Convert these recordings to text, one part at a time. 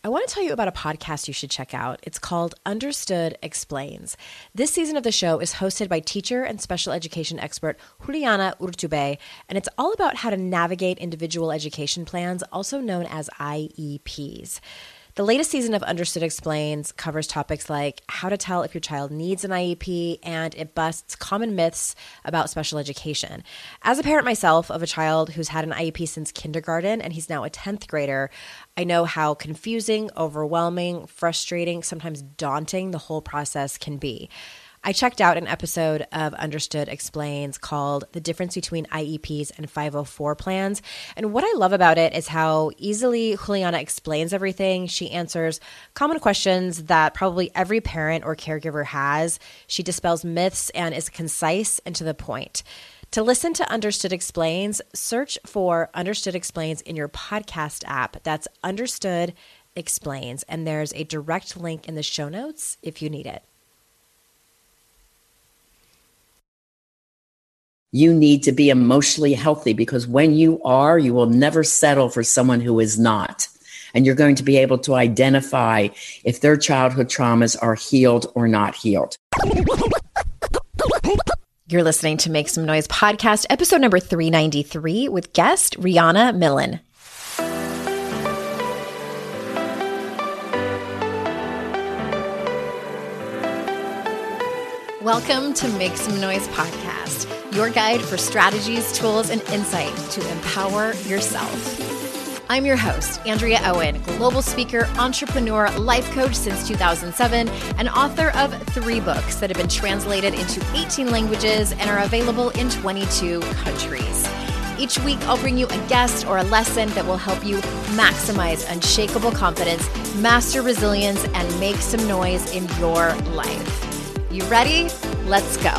I want to tell you about a podcast you should check out. It's called Understood Explains. This season of the show is hosted by teacher and special education expert Juliana Urtubey, and it's all about how to navigate individual education plans, also known as IEPs. The latest season of Understood Explains covers topics like how to tell if your child needs an IEP, and it busts common myths about special education. As a parent myself of a child who's had an IEP since kindergarten, and he's now a 10th grader, I know how confusing, overwhelming, frustrating, sometimes daunting the whole process can be. I checked out an episode of Understood Explains called The Difference Between IEPs and 504 Plans. And what I love about it is how easily Juliana explains everything. She answers common questions that probably every parent or caregiver has. She dispels myths and is concise and to the point. To listen to Understood Explains, search for Understood Explains in your podcast app. That's Understood Explains. And there's a direct link in the show notes if you need it. You need to be emotionally healthy, because when you are, you will never settle for someone who is not. And you're going to be able to identify if their childhood traumas are healed or not healed. You're listening to Make Some Noise podcast, episode number 393 with guest Rihanna Millen. Welcome to Make Some Noise podcast, your guide for strategies, tools, and insight to empower yourself. I'm your host, Andrea Owen, global speaker, entrepreneur, life coach since 2007, and author of 3 books that have been translated into 18 languages and are available in 22 countries. Each week, I'll bring you a guest or a lesson that will help you maximize unshakable confidence, master resilience, and make some noise in your life. You ready? Let's go.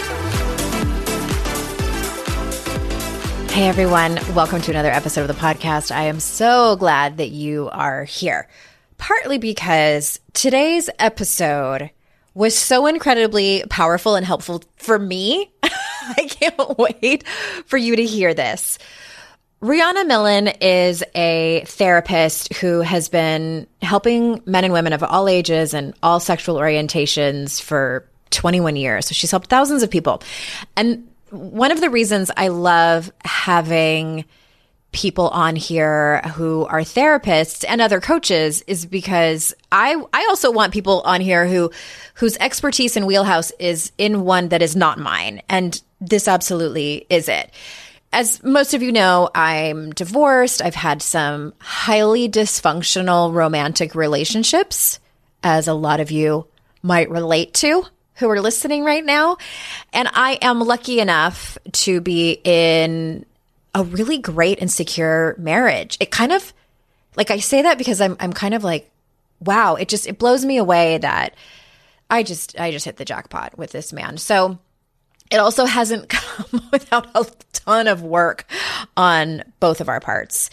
Hey everyone, welcome to another episode of the podcast. I am so glad that you are here, partly because today's episode was so incredibly powerful and helpful for me. I can't wait for you to hear this. Rihanna Millen is a therapist who has been helping men and women of all ages and all sexual orientations for 21 years. So she's helped thousands of people. And one of the reasons I love having people on here who are therapists and other coaches is because I also want people on here whose expertise and wheelhouse is in one that is not mine. And this absolutely is it. As most of you know, I'm divorced. I've had some highly dysfunctional romantic relationships, as a lot of you might relate to who are listening right now. And I am lucky enough to be in a really great and secure marriage. It kind of, like, I say that because I'm kind of like, wow, it blows me away that I just hit the jackpot with this man. So it also hasn't come without a ton of work on both of our parts.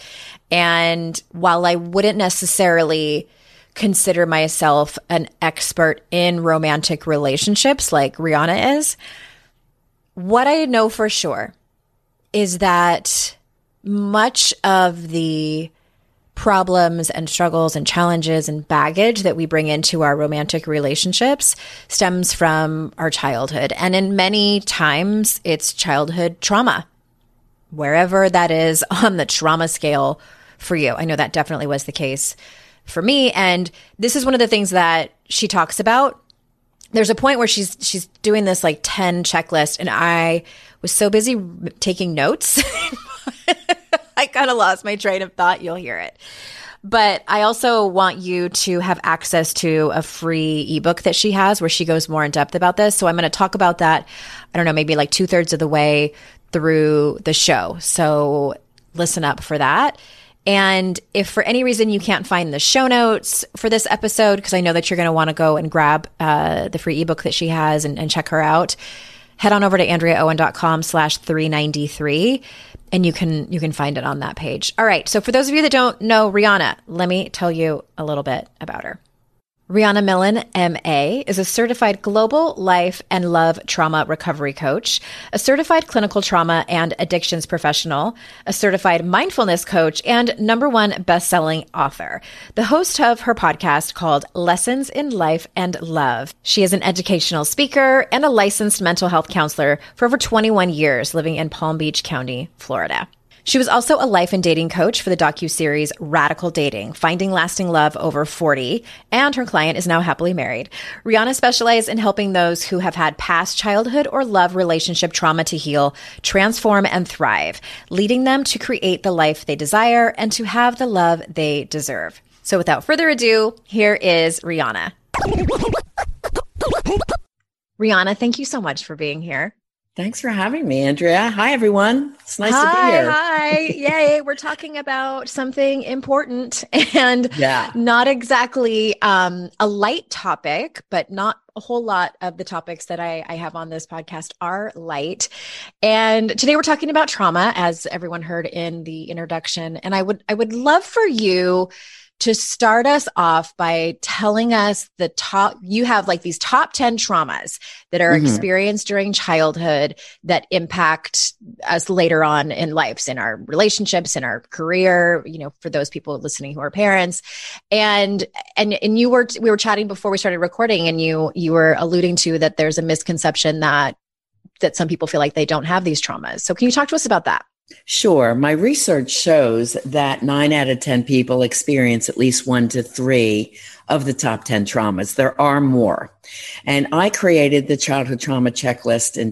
And while I wouldn't necessarily consider myself an expert in romantic relationships like Rihanna is, what I know for sure is that much of the problems and struggles and challenges and baggage that we bring into our romantic relationships stems from our childhood. And in many times, it's childhood trauma, wherever that is on the trauma scale for you. I know that definitely was the case for me. And this is one of the things that she talks about. There's a point where she's doing this like 10 checklist, and I was so busy taking notes. I kind of lost my train of thought. You'll hear it. But I also want you to have access to a free ebook that she has where she goes more in depth about this. So I'm going to talk about that, I don't know, maybe like 2/3 of the way through the show. So listen up for that. And if for any reason you can't find the show notes for this episode, because I know that you're going to want to go and grab the free ebook that she has and check her out, head on over to AndreaOwen.com/393. And you can find it on that page. All right. So for those of you that don't know Rihanna, let me tell you a little bit about her. Rihanna Millen, MA, is a certified global life and love trauma recovery coach, a certified clinical trauma and addictions professional, a certified mindfulness coach, and #1 best-selling author. The host of her podcast called Lessons in Life and Love. She is an educational speaker and a licensed mental health counselor for over 21 years living in Palm Beach County, Florida. She was also a life and dating coach for the docuseries Radical Dating, Finding Lasting Love Over 40, and her client is now happily married. Rihanna specializes in helping those who have had past childhood or love relationship trauma to heal, transform, and thrive, leading them to create the life they desire and to have the love they deserve. So without further ado, here is Rihanna. Rihanna, thank you so much for being here. Thanks for having me, Andrea. Hi, everyone. It's nice to be here. Hi. Yay. We're talking about something important and not exactly a light topic, but not a whole lot of the topics that I have on this podcast are light. And today we're talking about trauma, as everyone heard in the introduction. And I would love for you to start us off by telling us you have like these top 10 traumas that are experienced during childhood that impact us later on in lives, in our relationships, in our career, for those people listening who are parents. And we were chatting before we started recording, and you were alluding to that there's a misconception that some people feel like they don't have these traumas. So can you talk to us about that? Sure. My research shows that 9 out of 10 people experience at least 1 to 3 of the top 10 traumas. There are more. And I created the childhood trauma checklist in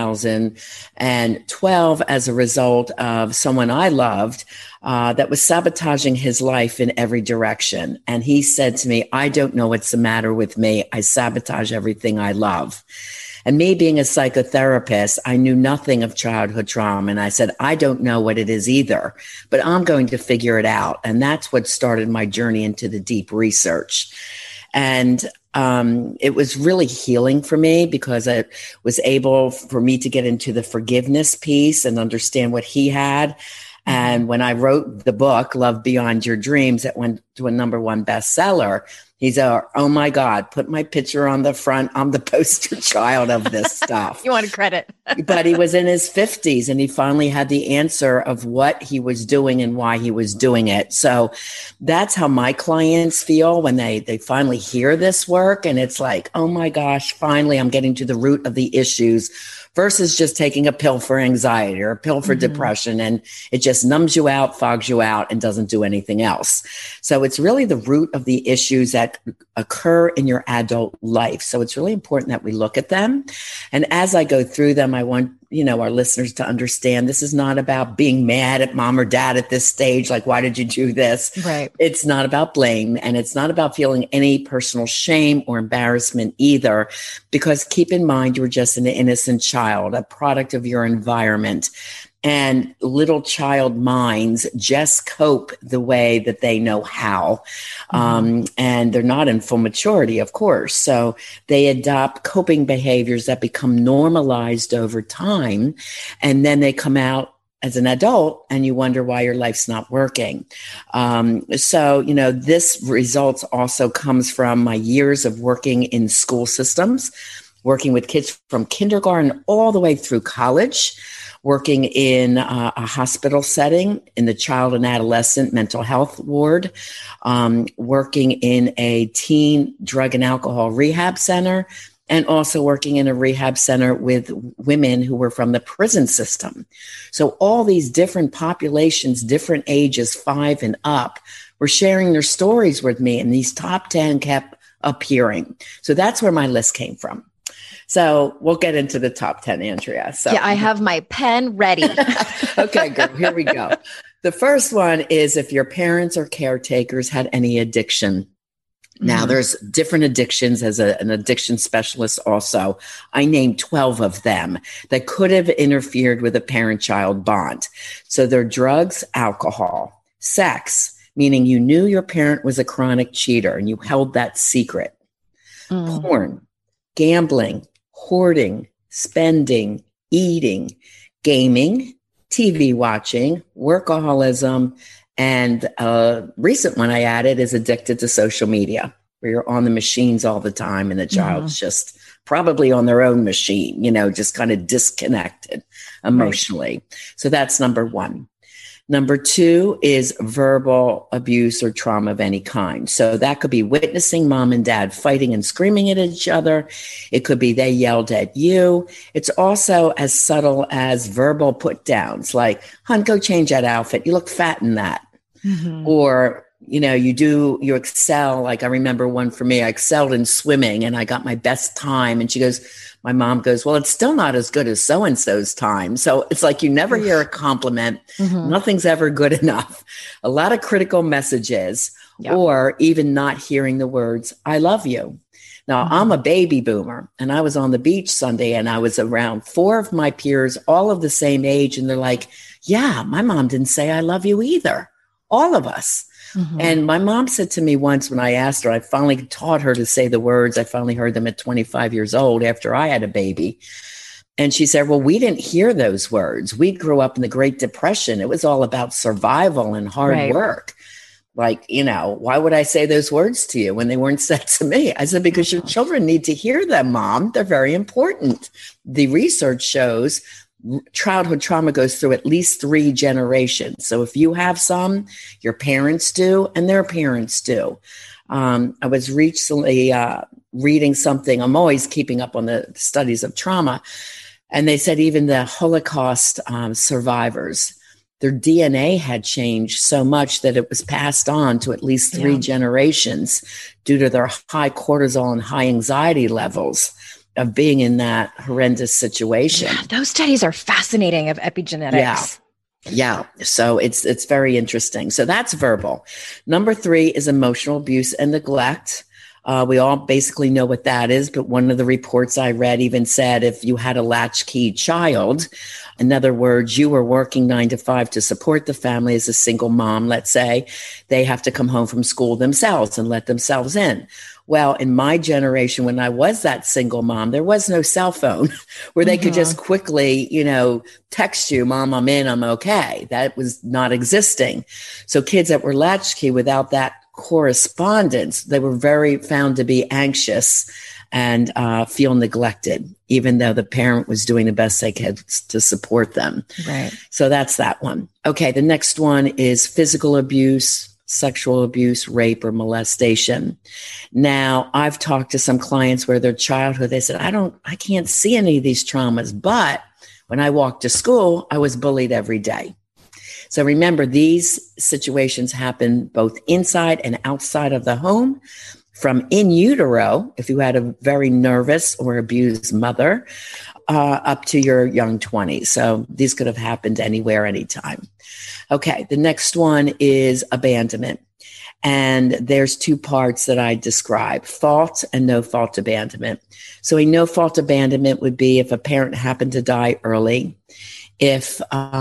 2012 as a result of someone I loved that was sabotaging his life in every direction. And he said to me, "I don't know what's the matter with me. I sabotage everything I love." And me being a psychotherapist, I knew nothing of childhood trauma. And I said, I don't know what it is either, but I'm going to figure it out. And that's what started my journey into the deep research. And it was really healing for me because it was able for me to get into the forgiveness piece and understand what he had. And when I wrote the book, Love Beyond Your Dreams, that went to a #1 bestseller, he said, "Oh my God, put my picture on the front. I'm the poster child of this stuff." You want credit. But he was in his 50s and he finally had the answer of what he was doing and why he was doing it. So that's how my clients feel when they finally hear this work. And it's like, oh my gosh, finally I'm getting to the root of the issues, versus just taking a pill for anxiety or a pill for depression. And it just numbs you out, fogs you out, and doesn't do anything else. So it's really the root of the issues that occur in your adult life. So it's really important that we look at them. And as I go through them, I want our listeners to understand this is not about being mad at mom or dad at this stage. Like, why did you do this? Right. It's not about blame, and it's not about feeling any personal shame or embarrassment either, because keep in mind, you were just an innocent child, a product of your environment. And little child minds just cope the way that they know how. And they're not in full maturity, of course. So they adopt coping behaviors that become normalized over time. And then they come out as an adult and you wonder why your life's not working. This results also comes from my years of working in school systems, working with kids from kindergarten all the way through college, working in a hospital setting in the child and adolescent mental health ward, working in a teen drug and alcohol rehab center, and also working in a rehab center with women who were from the prison system. So all these different populations, different ages, 5 and up, were sharing their stories with me, and these top 10 kept appearing. So that's where my list came from. So we'll get into the top 10, Andrea. So yeah, I have my pen ready. Okay, girl, here we go. The first one is if your parents or caretakers had any addiction. Now, there's different addictions as an addiction specialist also. I named 12 of them that could have interfered with a parent-child bond. So they're drugs, alcohol, sex, meaning you knew your parent was a chronic cheater and you held that secret, porn, gambling, hoarding, spending, eating, gaming, TV watching, workaholism, and a recent one I added is addicted to social media. where you're on the machines all the time and the child's just probably on their own machine, just kind of disconnected emotionally. Right. So that's number one. Number two is verbal abuse or trauma of any kind. So that could be witnessing mom and dad fighting and screaming at each other. It could be they yelled at you. It's also as subtle as verbal put downs, like, hon, go change that outfit. You look fat in that. Or, you excel. Like I remember one for me, I excelled in swimming and I got my best time. And my mom goes, well, it's still not as good as so-and-so's time. So it's like you never hear a compliment. Nothing's ever good enough. A lot of critical messages, or even not hearing the words, I love you. Now, I'm a baby boomer, and I was on the beach Sunday, and I was around 4 of my peers, all of the same age. And they're like, yeah, my mom didn't say I love you either. All of us. And my mom said to me once when I asked her, I finally taught her to say the words. I finally heard them at 25 years old after I had a baby. And she said, well, we didn't hear those words. We grew up in the Great Depression. It was all about survival and hard work. Like, why would I say those words to you when they weren't said to me? I said, because your children need to hear them, Mom. They're very important. The research shows childhood trauma goes through at least 3 generations. So if you have some, your parents do, and their parents do. I was recently reading something. I'm always keeping up on the studies of trauma. And they said even the Holocaust survivors, their DNA had changed so much that it was passed on to at least 3 generations due to their high cortisol and high anxiety levels of being in that horrendous situation. Yeah, those studies are fascinating of epigenetics. Yeah. So it's very interesting. So that's verbal. Number 3 is emotional abuse and neglect. We all basically know what that is, but one of the reports I read even said if you had a latchkey child, in other words, you were working 9 to 5 to support the family as a single mom, let's say, they have to come home from school themselves and let themselves in. Well, in my generation, when I was that single mom, there was no cell phone where they could just quickly, text you, Mom, I'm in, I'm okay. That was not existing. So kids that were latchkey without that correspondence, they were very found to be anxious and feel neglected, even though the parent was doing the best they could to support them. Right. So that's that one. Okay. The next one is physical abuse, sexual abuse, rape, or molestation. Now, I've talked to some clients where their childhood, they said, I can't see any of these traumas, but when I walked to school, I was bullied every day. So remember, these situations happen both inside and outside of the home, from in utero, if you had a very nervous or abused mother, up to your young 20s. So these could have happened anywhere, anytime. Okay, the next one is abandonment. And there's 2 parts that I describe, fault and no fault abandonment. So a no fault abandonment would be if a parent happened to die early, if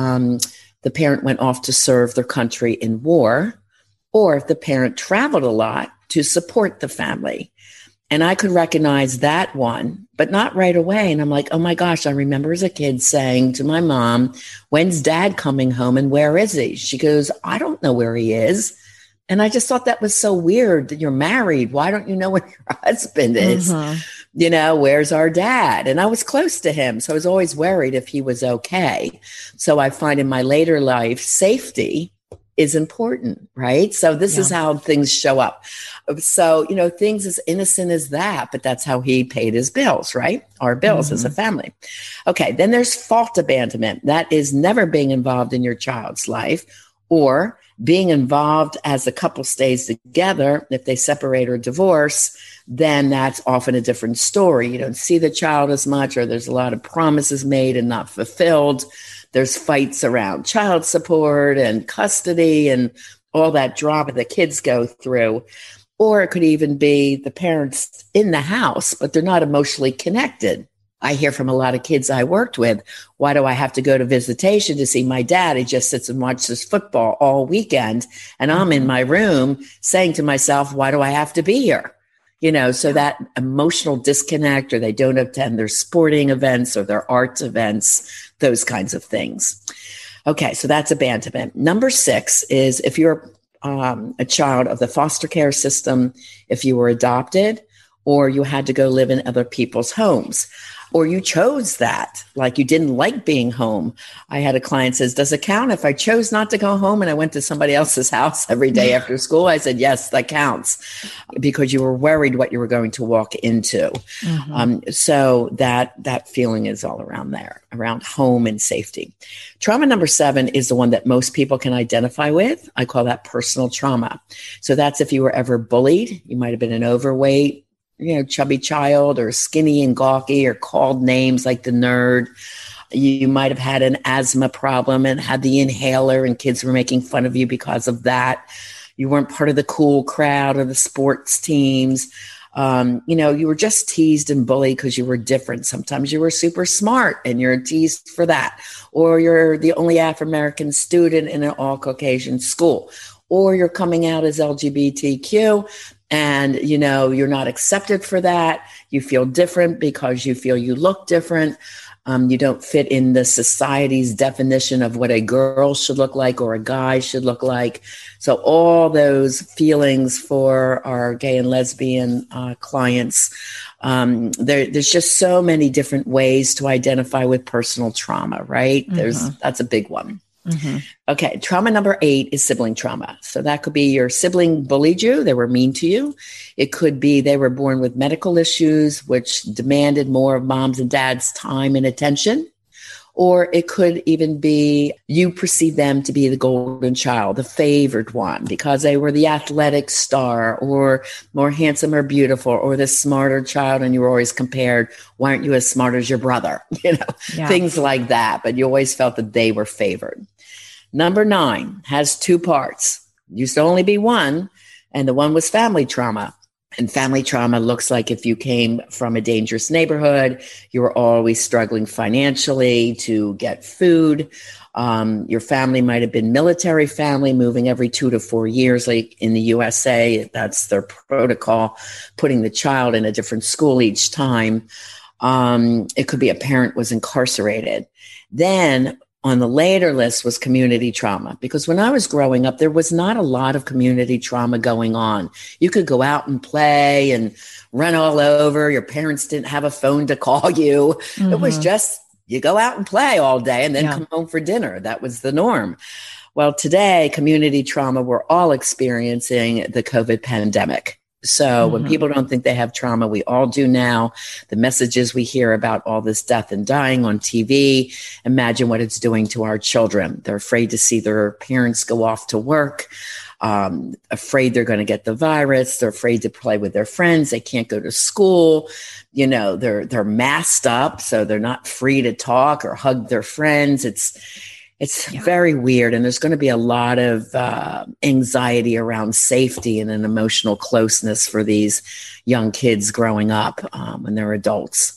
the parent went off to serve their country in war, or if the parent traveled a lot to support the family. And I could recognize that one, but not right away. And I'm like, oh my gosh, I remember as a kid saying to my mom, when's dad coming home and where is he? She goes, I don't know where he is. And I just thought that was so weird that you're married. Why don't you know where your husband is? Where's our dad? And I was close to him. So I was always worried if he was okay. So I find in my later life, safety is important, right? So this is how things show up. So, things as innocent as that, but that's how he paid his bills, right? Our bills as a family. Okay. Then there's fault abandonment. That is never being involved in your child's life, or being involved as the couple stays together. If they separate or divorce, then that's often a different story. You don't see the child as much, or there's a lot of promises made and not fulfilled. There's fights around child support and custody and all that drama that kids go through. Or it could even be the parents in the house, but they're not emotionally connected. I hear from a lot of kids I worked with, why do I have to go to visitation to see my dad? He just sits and watches football all weekend. And I'm in my room saying to myself, why do I have to be here? So that emotional disconnect, or they don't attend their sporting events or their arts events, those kinds of things. Okay, so that's abandonment. Number 6 is if you're a child of the foster care system if you were adopted, or you had to go live in other people's homes, or you chose that, like you didn't like being home. I had a client says, does it count if I chose not to go home and I went to somebody else's house every day after school? I said, yes, that counts, because you were worried what you were going to walk into. So that feeling is all around there, around home and safety. Trauma number 7 is the one that most people can identify with. I call that personal trauma. So that's if you were ever bullied. You might have been an overweight, chubby child, or skinny and gawky, or called names like the nerd. You might have had an asthma problem and had the inhaler, and kids were making fun of you because of that. You weren't part of the cool crowd or the sports teams. You were just teased and bullied because you were different. Sometimes you were super smart and you're teased for that. Or you're the only African-American student in an all-Caucasian school. Or you're coming out as LGBTQ. And, you're not accepted for that. You feel different because you feel you look different. You don't fit in the society's definition of what a girl should look like or a guy should look like. So all those feelings for our gay and lesbian clients, there's just so many different ways to identify with personal trauma, right? That's a big one. Okay. Trauma number 8 is sibling trauma. So that could be your sibling bullied you. They were mean to you. It could be they were born with medical issues, which demanded more of mom's and dad's time and attention. Or it could even be you perceive them to be the golden child, the favored one, because they were the athletic star or more handsome or beautiful or the smarter child. And you were always compared, why aren't you as smart as your brother? Things like that. But you always felt that they were favored. Number 9 has 2 parts. Used to only be one, and the one was family trauma. And family trauma looks like if you came from a dangerous neighborhood, you were always struggling financially to get food. Your family might have been military family, moving every 2 to 4 years, like in the USA. That's their protocol, putting the child in a different school each time. It could be a parent was incarcerated. Then on the later list was community trauma, because when I was growing up, there was not a lot of community trauma going on. You could go out and play and run all over. Your parents didn't have a phone to call you. It was just, you go out and play all day and then come home for dinner. That was the norm. Well, today, community trauma, we're all experiencing the COVID pandemic. So when people don't think they have trauma, we all do now. The messages we hear about all this death and dying on TV, imagine what it's doing to our children. They're afraid to see their parents go off to work, afraid they're going to get the virus. They're afraid to play with their friends. They can't go to school. They're masked up, so they're not free to talk or hug their friends. It's very weird. And there's going to be a lot of anxiety around safety and an emotional closeness for these young kids growing up when they're adults.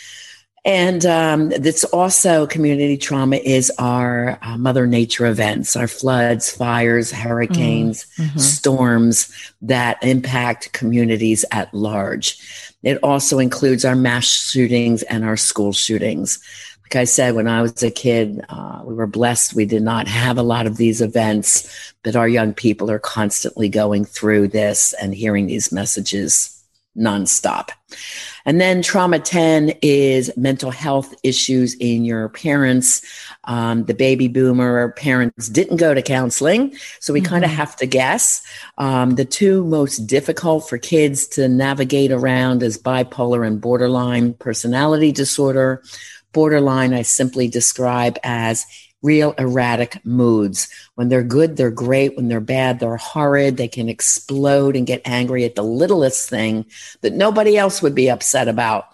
And that's also community trauma is our Mother Nature events, our floods, fires, hurricanes, storms that impact communities at large. It also includes our mass shootings and our school shootings. Like I said, when I was a kid, we were blessed. We did not have a lot of these events, but our young people are constantly going through this and hearing these messages nonstop. And then trauma 10 is mental health issues in your parents. The baby boomer parents didn't go to counseling, so we kind of have to guess. The 2 most difficult for kids to navigate around is bipolar and borderline personality disorder. Borderline, I simply describe as real erratic moods. When they're good, they're great. When they're bad, they're horrid. They can explode and get angry at the littlest thing that nobody else would be upset about.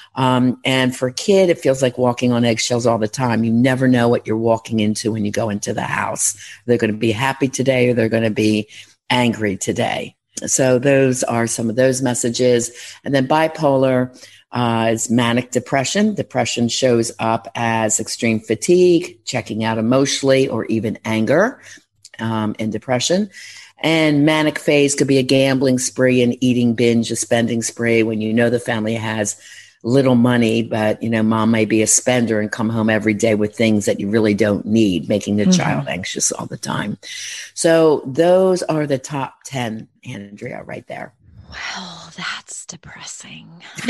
And for a kid, it feels like walking on eggshells all the time. You never know what you're walking into when you go into the house. They're going to be happy today or they're going to be angry today. So those are some of those messages. And then bipolar is manic depression. Depression shows up as extreme fatigue, checking out emotionally, or even anger in depression. And manic phase could be a gambling spree, an eating binge, a spending spree when you know the family has little money, but mom may be a spender and come home every day with things that you really don't need, making the child anxious all the time. So those are the top 10, Andrea, right there. Well, that's depressing.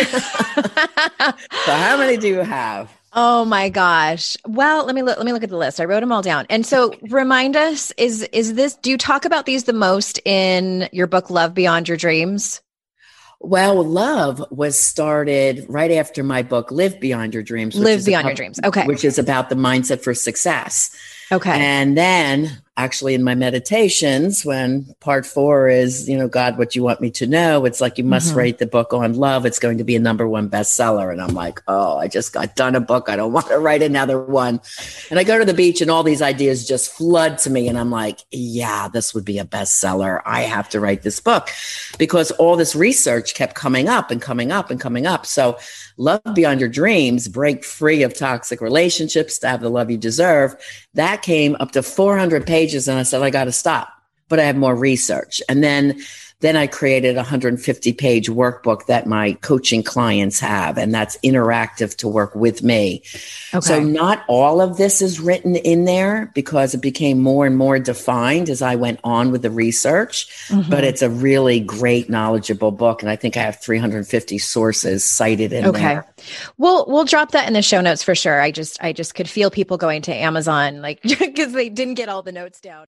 So how many do you have? Oh my gosh. Well, let me look at the list. I wrote them all down. And so remind us, is this, do you talk about these the most in your book, Love Beyond Your Dreams? Well, Love was started right after my book, Live Beyond Your Dreams. Live Beyond Your Dreams. Okay. Which is about the mindset for success. Okay. And then actually in my meditations, when part 4 is, God, what you want me to know? It's like, you must write the book on love. It's going to be a #1 bestseller. And I'm like, oh, I just got done a book. I don't want to write another one. And I go to the beach and all these ideas just flood to me. And I'm like, yeah, this would be a bestseller. I have to write this book, because all this research kept coming up and coming up and coming up. So Love Beyond Your Dreams, break free of toxic relationships to have the love you deserve. That came up to 400 pages. And I said, I got to stop, but I have more research. And then I created a 150-page workbook that my coaching clients have, and that's interactive to work with me. Okay. So not all of this is written in there because it became more and more defined as I went on with the research, but it's a really great, knowledgeable book. And I think I have 350 sources cited in there. Okay. We'll drop that in the show notes for sure. I just could feel people going to Amazon, like, because they didn't get all the notes down.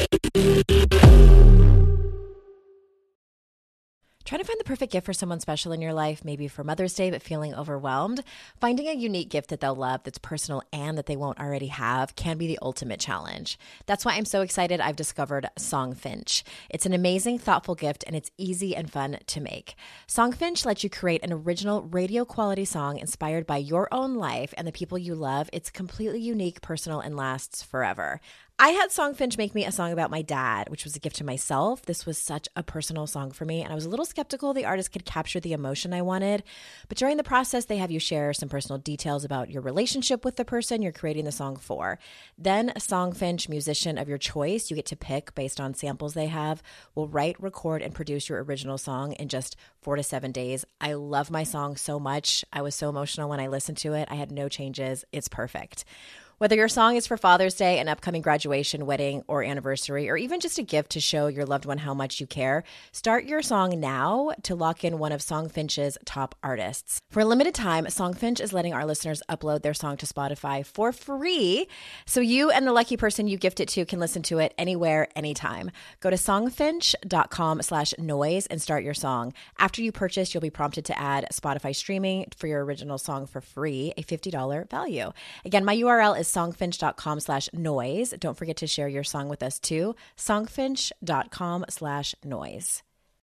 Trying to find the perfect gift for someone special in your life, maybe for Mother's Day, but feeling overwhelmed? Finding a unique gift that they'll love, that's personal and that they won't already have, can be the ultimate challenge. That's why I'm so excited I've discovered Songfinch. It's an amazing, thoughtful gift, and it's easy and fun to make. Songfinch lets you create an original radio quality song inspired by your own life and the people you love. It's completely unique, personal, and lasts forever. I had Songfinch make me a song about my dad, which was a gift to myself. This was such a personal song for me, and I was a little skeptical the artist could capture the emotion I wanted. But during the process, they have you share some personal details about your relationship with the person you're creating the song for. Then a Songfinch musician of your choice, you get to pick based on samples they have, will write, record, and produce your original song in just 4 to 7 days. I love my song so much. I was so emotional when I listened to it. I had no changes. It's perfect. Whether your song is for Father's Day, an upcoming graduation, wedding, or anniversary, or even just a gift to show your loved one how much you care, start your song now to lock in one of Songfinch's top artists. For a limited time, Songfinch is letting our listeners upload their song to Spotify for free, so you and the lucky person you gift it to can listen to it anywhere, anytime. Go to songfinch.com/noise and start your song. After you purchase, you'll be prompted to add Spotify streaming for your original song for free, a $50 value. Again, my URL is songfinch.com/noise. Don't forget to share your song with us too. Songfinch.com/noise.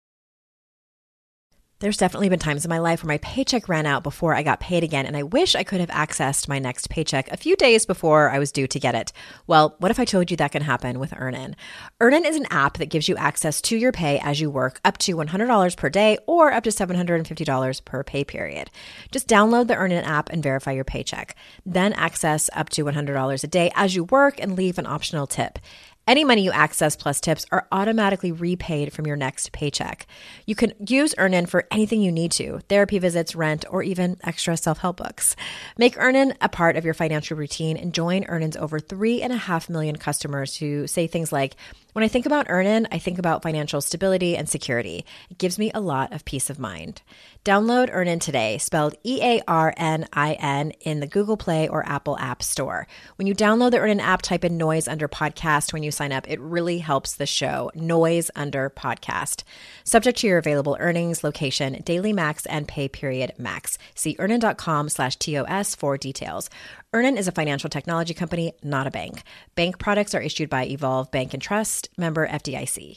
There's definitely been times in my life where my paycheck ran out before I got paid again, and I wish I could have accessed my next paycheck a few days before I was due to get it. Well, what if I told you that can happen with Earnin? Earnin is an app that gives you access to your pay as you work, up to $100 per day or up to $750 per pay period. Just download the Earnin app and verify your paycheck. Then access up to $100 a day as you work and leave an optional tip. Any money you access plus tips are automatically repaid from your next paycheck. You can use Earnin for anything you need to: therapy visits, rent, or even extra self-help books. Make Earnin a part of your financial routine and join Earnin's over 3.5 million customers who say things like, "When I think about Earnin, I think about financial stability and security. It gives me a lot of peace of mind." Download Earnin today, spelled EARNIN, in the Google Play or Apple App Store. When you download the Earnin app, type in Noise under podcast when you sign up. It really helps the show. Noise under podcast. Subject to your available earnings, location, daily max, and pay period max. See earnin.com/TOS for details. Earnin is a financial technology company, not a bank. Bank products are issued by Evolve Bank and Trust, member FDIC.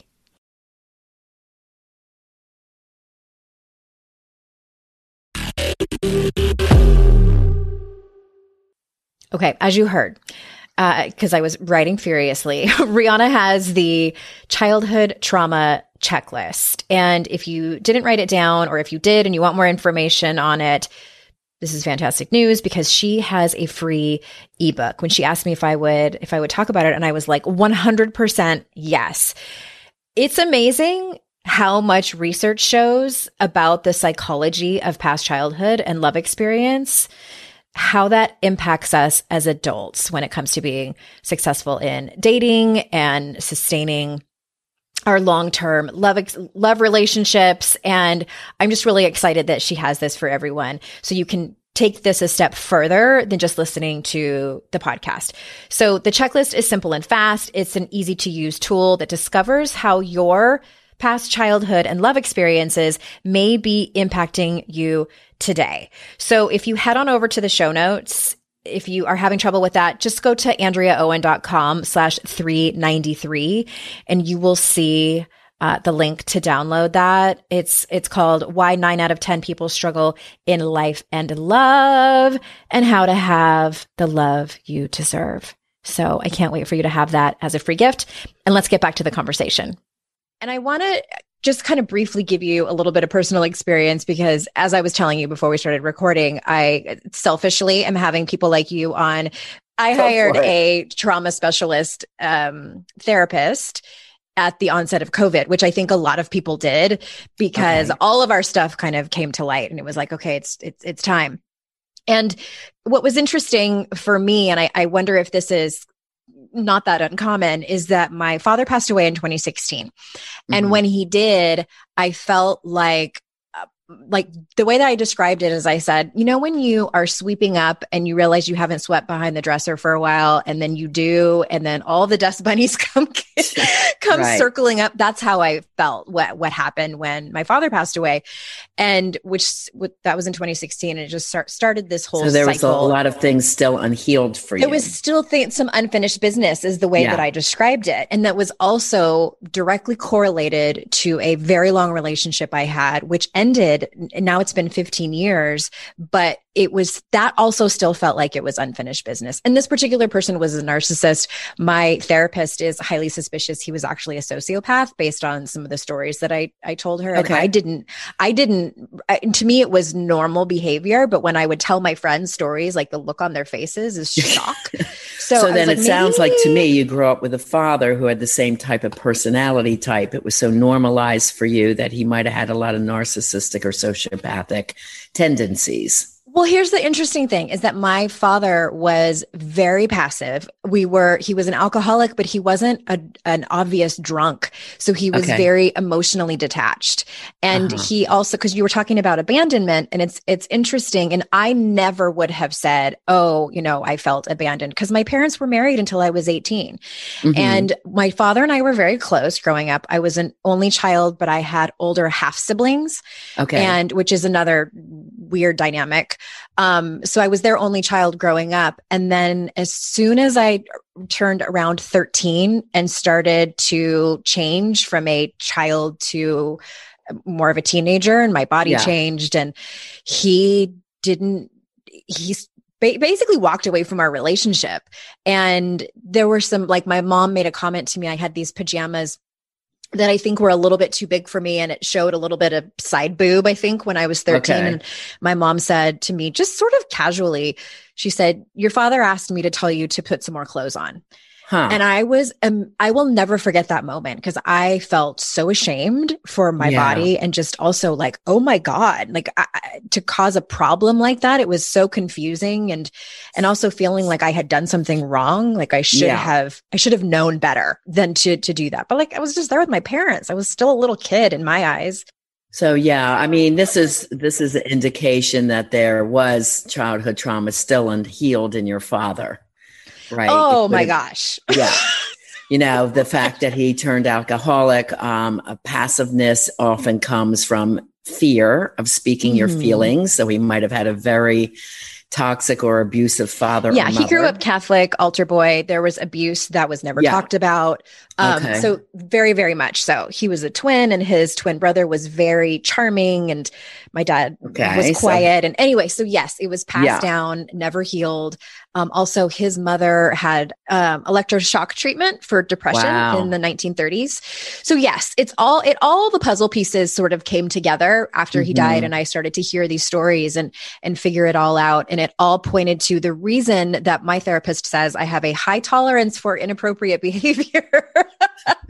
Okay, as you heard, because I was writing furiously, Rihanna has the childhood trauma checklist. And if you didn't write it down, or if you did and you want more information on it, this is fantastic news, because she has a free ebook. When she asked me if I would talk about it, and I was like 100% yes. It's amazing how much research shows about the psychology of past childhood and love experience, how that impacts us as adults when it comes to being successful in dating and sustaining our long-term love relationships. And I'm just really excited that she has this for everyone. So you can take this a step further than just listening to the podcast. So the checklist is simple and fast. It's an easy to use tool that discovers how your past childhood and love experiences may be impacting you today. So if you head on over to the show notes, if you are having trouble with that, just go to AndreaOwen.com/393 and you will see the link to download that. It's called Why 9 out of 10 People Struggle in Life and Love and How to Have the Love You Deserve. So I can't wait for you to have that as a free gift. And let's get back to the conversation. And I want to just kind of briefly give you a little bit of personal experience because as I was telling you before we started recording, I selfishly am having people like you on. I hired a trauma specialist therapist at the onset of COVID, which I think a lot of people did because all of our stuff kind of came to light and it was like, okay, it's time. And what was interesting for me, and I wonder if this is not that uncommon, is that my father passed away in 2016. And when he did, I felt like the way that I described it is I said, you know, when you are sweeping up and you realize you haven't swept behind the dresser for a while and then you do, and then all the dust bunnies come right. circling up. That's how I felt what happened when my father passed away. And that was in 2016. And it just started this whole cycle. So there was a lot of things still unhealed for you. There was still some unfinished business is the way that I described it. And that was also directly correlated to a very long relationship I had, which ended. And now it's been 15 years, but that also still felt like it was unfinished business. And this particular person was a narcissist. My therapist is highly suspicious he was actually a sociopath based on some of the stories that I told her. Okay. And to me, it was normal behavior. But when I would tell my friends stories, like the look on their faces is shock. So then it sounds like to me, you grew up with a father who had the same type of personality type. It was so normalized for you that he might have had a lot of narcissistic or sociopathic tendencies. Well, here's the interesting thing is that my father was very passive. He was an alcoholic, but he wasn't an obvious drunk. So he was very emotionally detached. And he also, because you were talking about abandonment, and it's interesting. And I never would have said, oh, you know, I felt abandoned because my parents were married until I was 18. And my father and I were very close growing up. I was an only child, but I had older half siblings. And which is another weird dynamic. So I was their only child growing up. And then as soon as I turned around 13 and started to change from a child to more of a teenager, and my body changed, and he basically walked away from our relationship. And there were some, like my mom made a comment to me, I had these pajamas that I think were a little bit too big for me. And it showed a little bit of side boob, I think, when I was 13. And my mom said to me, just sort of casually, she said, your father asked me to tell you to put some more clothes on. And I will never forget that moment because I felt so ashamed for my body and just also like, oh my God, like to cause a problem like that. It was so confusing and also feeling like I had done something wrong. Like I should have known better than to do that. But like, I was just there with my parents. I was still a little kid in my eyes. So, I mean, this is an indication that there was childhood trauma still unhealed in your father. Right. Oh my gosh. Yeah. You know, the fact that he turned alcoholic, passiveness often comes from fear of speaking your feelings. So he might have had a very toxic or abusive father. Yeah. He grew up Catholic, altar boy. There was abuse that was never talked about. So very, very much so. He was a twin and his twin brother was very charming and my dad was quiet. And anyway, so yes, it was passed down, never healed. Also, his mother had electroshock treatment for depression in the 1930s. So yes, all the puzzle pieces sort of came together after he died, and I started to hear these stories and figure it all out. And it all pointed to the reason that my therapist says I have a high tolerance for inappropriate behavior.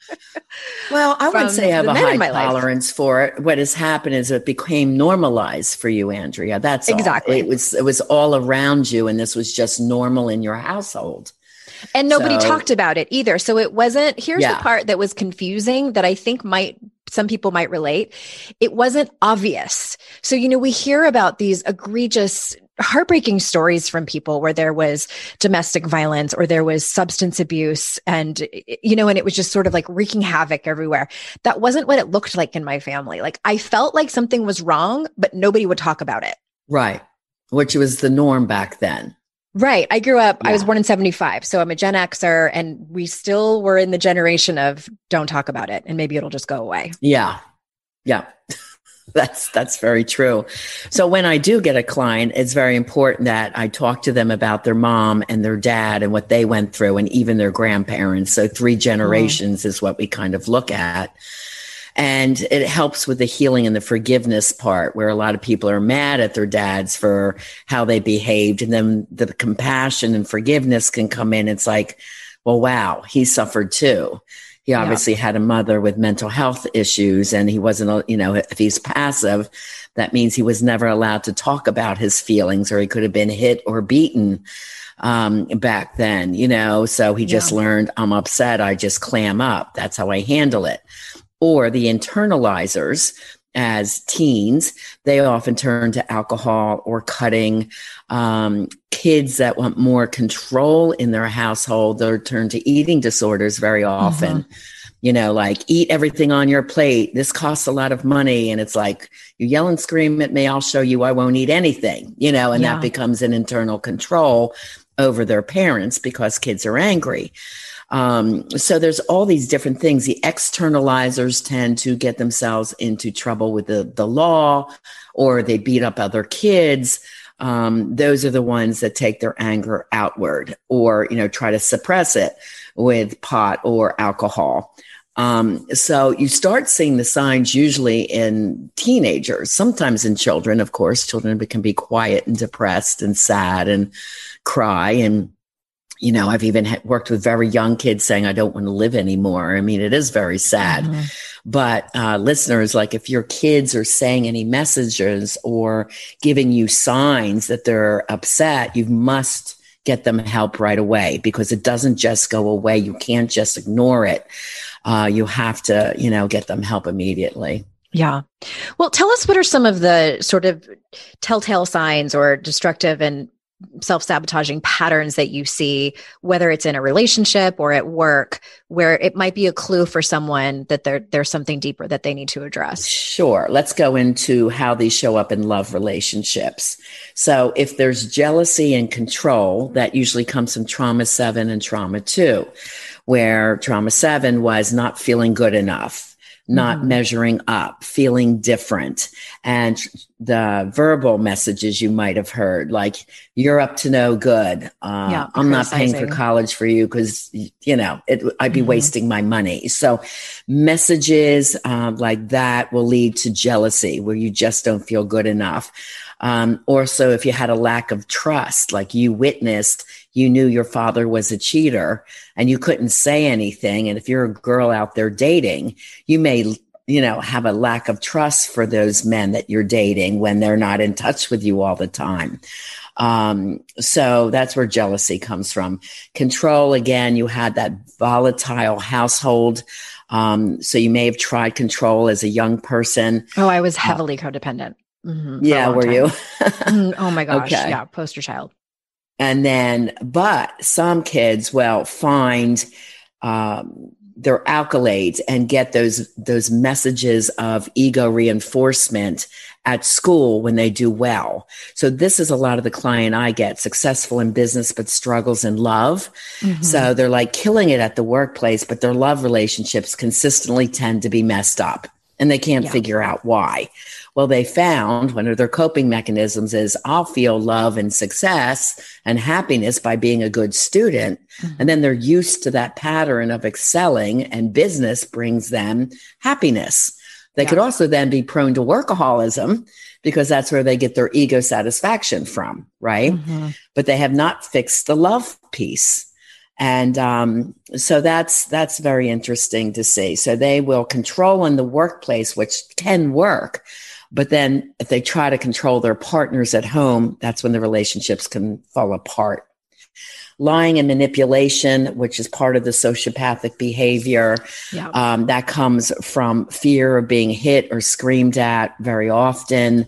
Well, I would from say I have the a men in high my life. tolerance for it. What has happened is it became normalized for you, Andrea. That's all. Exactly. It was all around you, and this was just normal in your household. And nobody So, talked about it either. So it wasn't, here's the yeah, part that was confusing that I think some people might relate. It wasn't obvious. So, we hear about these egregious, heartbreaking stories from people where there was domestic violence or there was substance abuse and it was just sort of like wreaking havoc everywhere. That wasn't what it looked like in my family. Like I felt like something was wrong, but nobody would talk about it. right. Which was the norm back then. Right. I grew up, I was Yeah. born in 75. So I'm a Gen Xer and we still were in the generation of don't talk about it and maybe it'll just go away. Yeah. Yeah. That's very true. So when I do get a client, it's very important that I talk to them about their mom and their dad and what they went through and even their grandparents. So 3 generations is what we kind of look at. And it helps with the healing and the forgiveness part where a lot of people are mad at their dads for how they behaved. And then the compassion and forgiveness can come in. It's like, well, wow, he suffered too. He obviously had a mother with mental health issues and he wasn't, if he's passive, that means he was never allowed to talk about his feelings or he could have been hit or beaten back then, so he just learned I'm upset. I just clam up. That's how I handle it. Or the internalizers as teens, they often turn to alcohol or cutting. Kids that want more control in their household, they'll turn to eating disorders very often. Like eat everything on your plate. This costs a lot of money. And it's like, you yell and scream at me. I'll show you I won't eat anything, and that becomes an internal control over their parents because kids are angry. So there's all these different things. The externalizers tend to get themselves into trouble with the law, or they beat up other kids. Those are the ones that take their anger outward or, try to suppress it with pot or alcohol. So you start seeing the signs usually in teenagers, sometimes in children. Of course, children can be quiet and depressed and sad and cry. And I've even worked with very young kids saying, I don't want to live anymore. I mean, it is very sad. But listeners, like if your kids are saying any messages or giving you signs that they're upset, you must get them help right away because it doesn't just go away. You can't just ignore it. You have to, get them help immediately. Yeah. Well, tell us what are some of the sort of telltale signs or destructive and self-sabotaging patterns that you see, whether it's in a relationship or at work, where it might be a clue for someone that there's something deeper that they need to address? Sure. Let's go into how these show up in love relationships. So if there's jealousy and control, that usually comes from trauma 7 and trauma 2, where trauma 7 was not feeling good enough, not measuring up, feeling different. And the verbal messages you might have heard, like, you're up to no good. I'm not paying for college for you because, I'd be wasting my money. So messages like that will lead to jealousy where you just don't feel good enough. Also, if you had a lack of trust, like you witnessed, you knew your father was a cheater and you couldn't say anything. And if you're a girl out there dating, you may, have a lack of trust for those men that you're dating when they're not in touch with you all the time. So that's where jealousy comes from. Control, again, you had that volatile household. So you may have tried control as a young person. Oh, I was heavily codependent. Yeah, were you? Oh my gosh. Okay. Yeah. Poster child. And then, but some kids will find their accolades and get those messages of ego reinforcement at school when they do well. So this is a lot of the client I get, successful in business, but struggles in love. So they're like killing it at the workplace, but their love relationships consistently tend to be messed up and they can't figure out why. Well, they found one of their coping mechanisms is I'll feel love and success and happiness by being a good student. And then they're used to that pattern of excelling and business brings them happiness. They could also then be prone to workaholism because that's where they get their ego satisfaction from, right? But they have not fixed the love piece. And so that's very interesting to see. So they will control in the workplace, which can work. But then if they try to control their partners at home, that's when the relationships can fall apart. Lying and manipulation, which is part of the sociopathic behavior, that comes from fear of being hit or screamed at very often.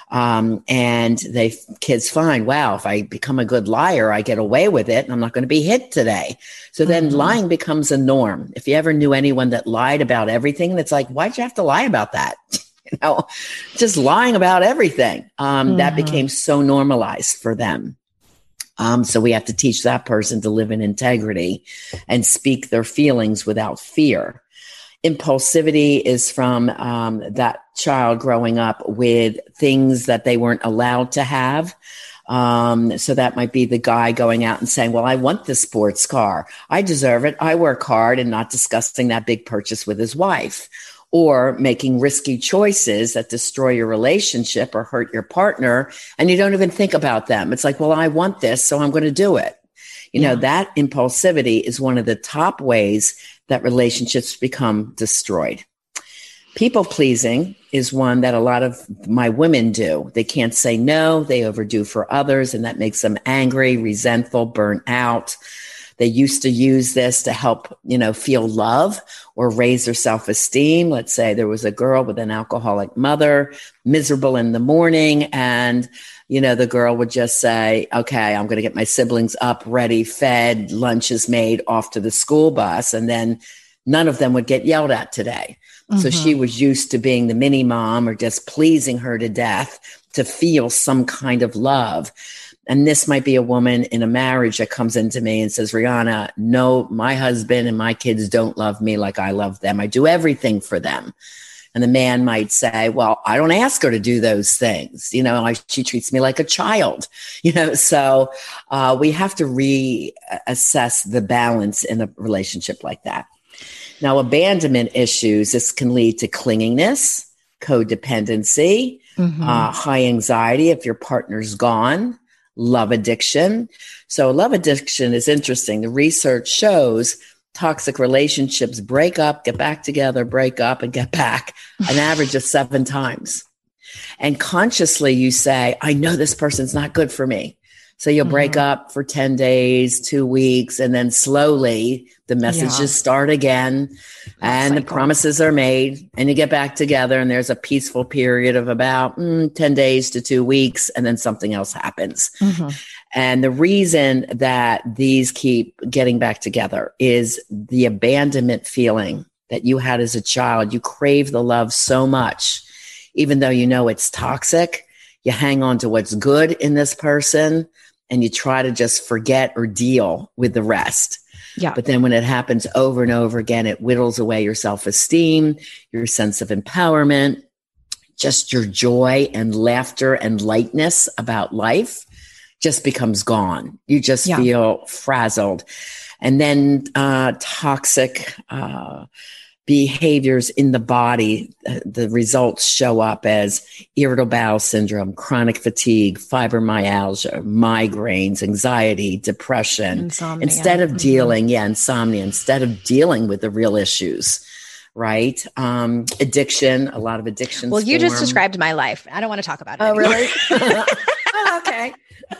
And kids find, wow, if I become a good liar, I get away with it and I'm not going to be hit today. So then lying becomes a norm. If you ever knew anyone that lied about everything, it's like, why'd you have to lie about that? Just lying about everything. That became so normalized for them. So we have to teach that person to live in integrity and speak their feelings without fear. Impulsivity is from that child growing up with things that they weren't allowed to have. So that might be the guy going out and saying, well, I want this sports car. I deserve it. I work hard, and not discussing that big purchase with his wife, or making risky choices that destroy your relationship or hurt your partner. And you don't even think about them. It's like, well, I want this, so I'm going to do it. You know, that impulsivity is one of the top ways that relationships become destroyed. People pleasing is one that a lot of my women do. They can't say no. They overdo for others, and that makes them angry, resentful, burnt out. They used to use this to help, feel love or raise their self-esteem. Let's say there was a girl with an alcoholic mother, miserable in the morning, and the girl would just say, okay, I'm going to get my siblings up, ready, fed, lunch is made, off to the school bus. And then none of them would get yelled at today. So she was used to being the mini mom or just pleasing her to death to feel some kind of love. And this might be a woman in a marriage that comes into me and says, Rihanna, no, my husband and my kids don't love me like I love them. I do everything for them. And the man might say, well, I don't ask her to do those things. She treats me like a child, so we have to reassess the balance in a relationship like that. Now, abandonment issues, this can lead to clinginess, codependency, high anxiety if your partner's gone, love addiction. So love addiction is interesting. The research shows toxic relationships break up, get back together, break up, and get back an average of 7 times. And consciously you say, I know this person's not good for me. So you'll break up for 10 days, 2 weeks, and then slowly the messages start again and the promises are made and you get back together and there's a peaceful period of about 10 days to 2 weeks and then something else happens. And the reason that these keep getting back together is the abandonment feeling that you had as a child. You crave the love so much, even though you know it's toxic. You hang on to what's good in this person and you try to just forget or deal with the rest. But then when it happens over and over again, it whittles away your self-esteem, your sense of empowerment, just your joy and laughter and lightness about life just becomes gone. You just feel frazzled. And then toxic behaviors in the body, the results show up as irritable bowel syndrome, chronic fatigue, fibromyalgia, migraines, anxiety, depression. Insomnia. Instead of dealing with the real issues, right? Addiction, a lot of addictions. Well, you just described my life. I don't want to talk about it. Oh, really? Oh, okay.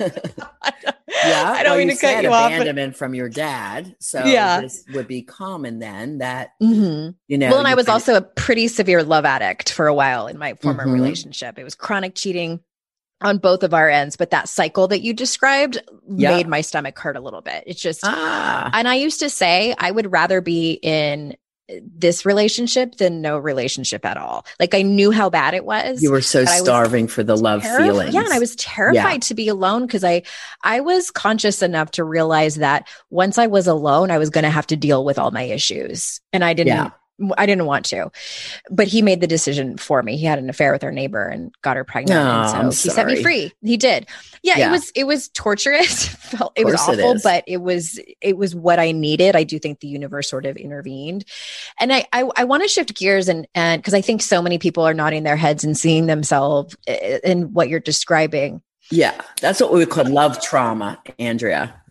I don't mean to cut you off. Abandonment from your dad. So this would be common then that, Well, and I was also a pretty severe love addict for a while in my former relationship. It was chronic cheating on both of our ends, but that cycle that you described made my stomach hurt a little bit. It's just, and I used to say I would rather be in this relationship than no relationship at all. Like I knew how bad it was. You were so starving for the love feelings. Yeah. And I was terrified to be alone because I was conscious enough to realize that once I was alone, I was going to have to deal with all my issues. And I didn't want to, but he made the decision for me. He had an affair with our neighbor and got her pregnant. And so he set me free. He did. Yeah. It was torturous. It was awful, but it was what I needed. I do think the universe sort of intervened. And I want to shift gears and because I think so many people are nodding their heads and seeing themselves in what you're describing. Yeah. That's what we would call love trauma, Andrea.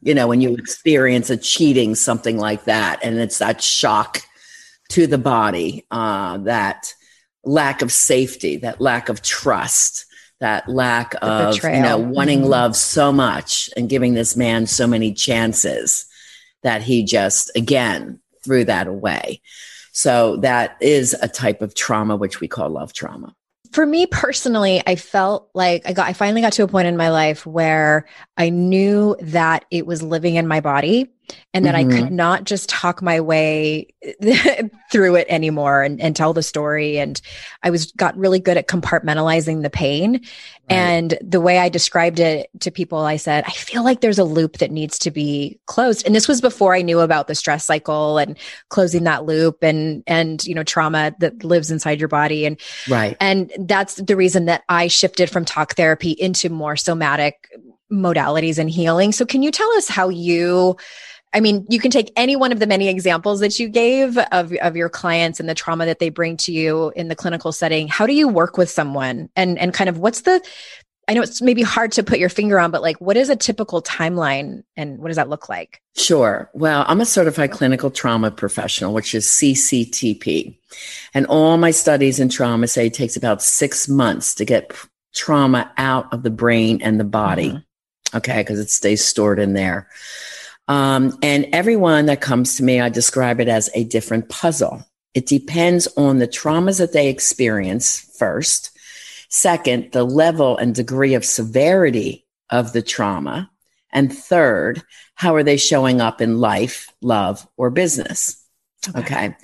when you experience a cheating, something like that. And it's that shock to the body, that lack of safety, that lack of trust, that lack of, wanting love so much and giving this man so many chances that he just, again, threw that away. So that is a type of trauma, which we call love trauma. For me personally, I felt like I finally got to a point in my life where I knew that it was living in my body and that I could not just talk my way through it anymore and tell the story. And I got really good at compartmentalizing the pain. Right. And the way I described it to people, I said, I feel like there's a loop that needs to be closed. And this was before I knew about the stress cycle and closing that loop and trauma that lives inside your body. And, right. And that's the reason that I shifted from talk therapy into more somatic modalities and healing. So can you tell us how you can take any one of the many examples that you gave of your clients and the trauma that they bring to you in the clinical setting. How do you work with someone and kind of I know it's maybe hard to put your finger on, but like, what is a typical timeline and what does that look like? Sure. Well, I'm a certified clinical trauma professional, which is CCTP. And all my studies in trauma say it takes about 6 months to get trauma out of the brain and the body. Okay. Because it stays stored in there. And everyone that comes to me, I describe it as a different puzzle. It depends on the traumas that they experience first. Second, the level and degree of severity of the trauma. And third, how are they showing up in life, love, or business? Okay.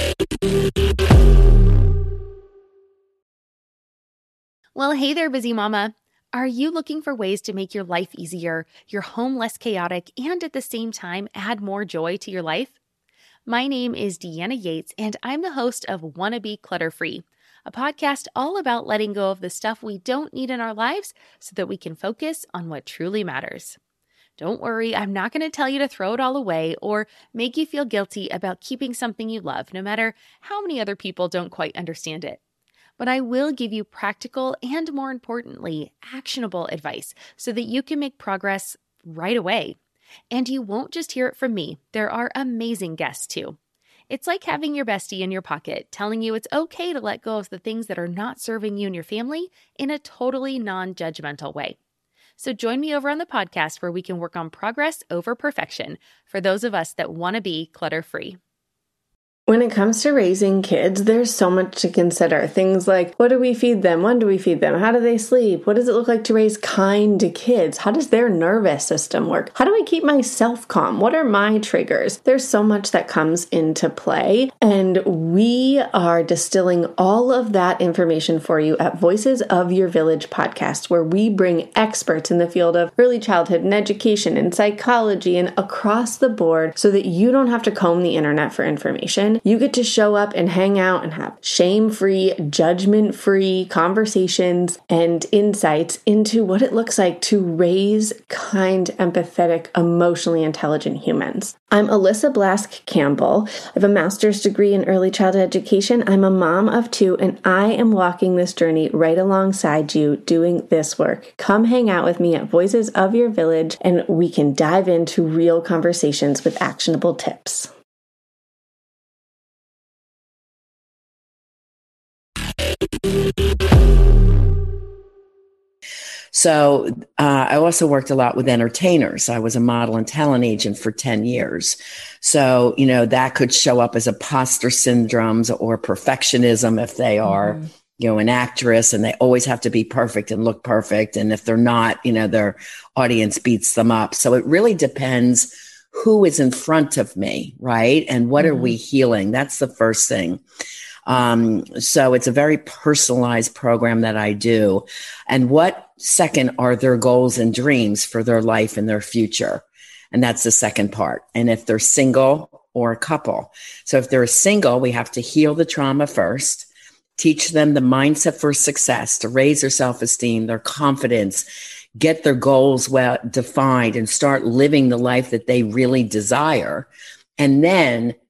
Well, hey there, busy mama. Are you looking for ways to make your life easier, your home less chaotic, and at the same time add more joy to your life? My name is Deanna Yates, and I'm the host of Wanna Be Clutter Free, a podcast all about letting go of the stuff we don't need in our lives so that we can focus on what truly matters. Don't worry, I'm not going to tell you to throw it all away or make you feel guilty about keeping something you love, no matter how many other people don't quite understand it. But I will give you practical and, more importantly, actionable advice so that you can make progress right away. And you won't just hear it from me. There are amazing guests too. It's like having your bestie in your pocket telling you it's okay to let go of the things that are not serving you and your family in a totally non-judgmental way. So join me over on the podcast where we can work on progress over perfection for those of us that want to be clutter-free. When it comes to raising kids, there's so much to consider. Things like, what do we feed them? When do we feed them? How do they sleep? What does it look like to raise kind kids? How does their nervous system work? How do I keep myself calm? What are my triggers? There's so much that comes into play, and we are distilling all of that information for you at Voices of Your Village podcast, where we bring experts in the field of early childhood and education and psychology and across the board so that you don't have to comb the internet for information. You get to show up and hang out and have shame-free, judgment-free conversations and insights into what it looks like to raise kind, empathetic, emotionally intelligent humans. I'm Alyssa Blask Campbell. I have a master's degree in early childhood education. I'm a mom of 2, and I am walking this journey right alongside you doing this work. Come hang out with me at Voices of Your Village, and we can dive into real conversations with actionable tips. So I also worked a lot with entertainers. I was a model and talent agent for 10 years. So, that could show up as imposter syndromes or perfectionism if they are, an actress and they always have to be perfect and look perfect. And if they're not, their audience beats them up. So it really depends who is in front of me, right? And what are we healing? That's the first thing. So it's a very personalized program that I do. And what second are their goals and dreams for their life and their future? And that's the second part. And if they're single or a couple. So if they're single, we have to heal the trauma first, teach them the mindset for success, to raise their self-esteem, their confidence, get their goals well defined and start living the life that they really desire. And then